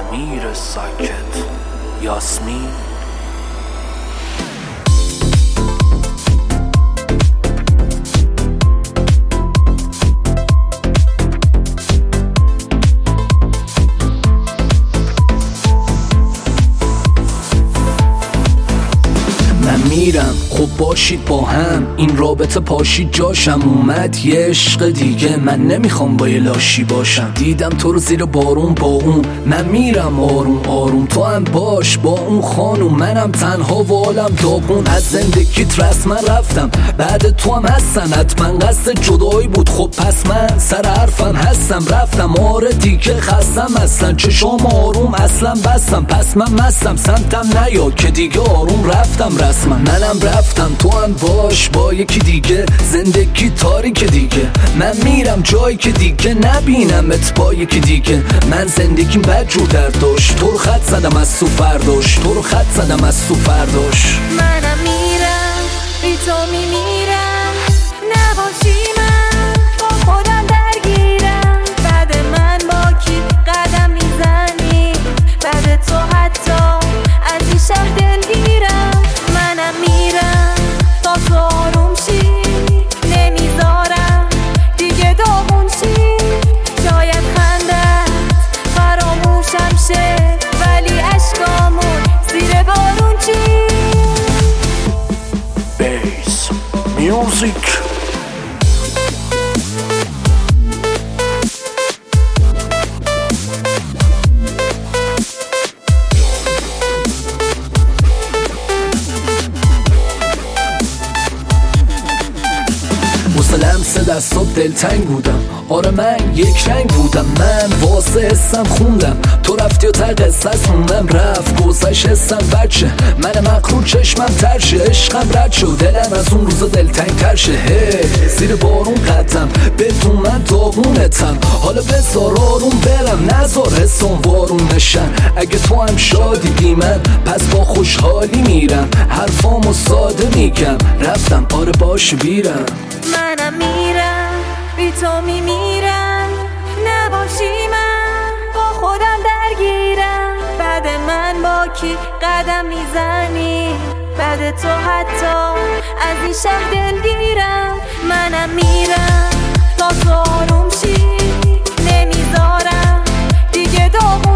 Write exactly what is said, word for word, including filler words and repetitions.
امیر ساکت یاسمین. میرم خب باشید با هم، این رابطه پاشید جاشم اومد یه عشق دیگه، من نمیخوام با یه لاشی باشم. دیدم تو رو زیر بارون با اون، من میرم آروم آروم، تو هم باش با اون خانوم، منم تنها و عالم داغون. از زندگیت رسما رفتم، بعد تو هم هستن حتما قصد جدایی بود، خب پس من سر حرفم هستم، رفتم آره دیگه خستم اصلا، چشام آروم اصلا بستم، پس من مستم سمتم نیا که دیگه آروم رفتم رسما. منم رفتم تو هم باش با یکی دیگه، زندگی تاریک دیگه، من میرم جایی که دیگه نبینمت با یکی دیگه. من زندگیم بد جور در داشت، تو رو خط زدم از سو فرداش، تو رو خط زدم از سو فرداش. منم میرم بی تو میمیرم، نباشی من با خودم درگیرم، بعد من با کی قدم میزنی، بعد تو حتی از این شهر دلگیرم. منم میرم تا تو آروم شی، نمیذارم دیگه داغون شی، شاید خندت فراموشم شه، ولی عشقامون زیر بارون چی. بیس میوزیک. حوصله‌ام سه دستات دلتنگ بودم، آره من یک رنگ بودم، من واسه حسم خوندم، تو رفتی و ته قصه‌ست موندم، رفت گذشت حسم بچه، من مغرور چشمم ترشه، عشقم رد شد دلم از اون روزا دلتنگ ترشه. هی زیر بارون قطم بدون من داغونتم، حالا بذار آروم برم نذار حسام وارون نشن، اگه تو هم شادی بی من پس با خوشحالی میرم، حرفامو ساده میگم، رفتم آره باشه بیرم. منم میرم بی تو میمیرم، نباشی من با خودم درگیرم، بعد من با کی قدم میزنی، بعد تو حتی از این شهر دلگیرم. منم میرم تا تو آروم شی، نمیذارم دیگه داغون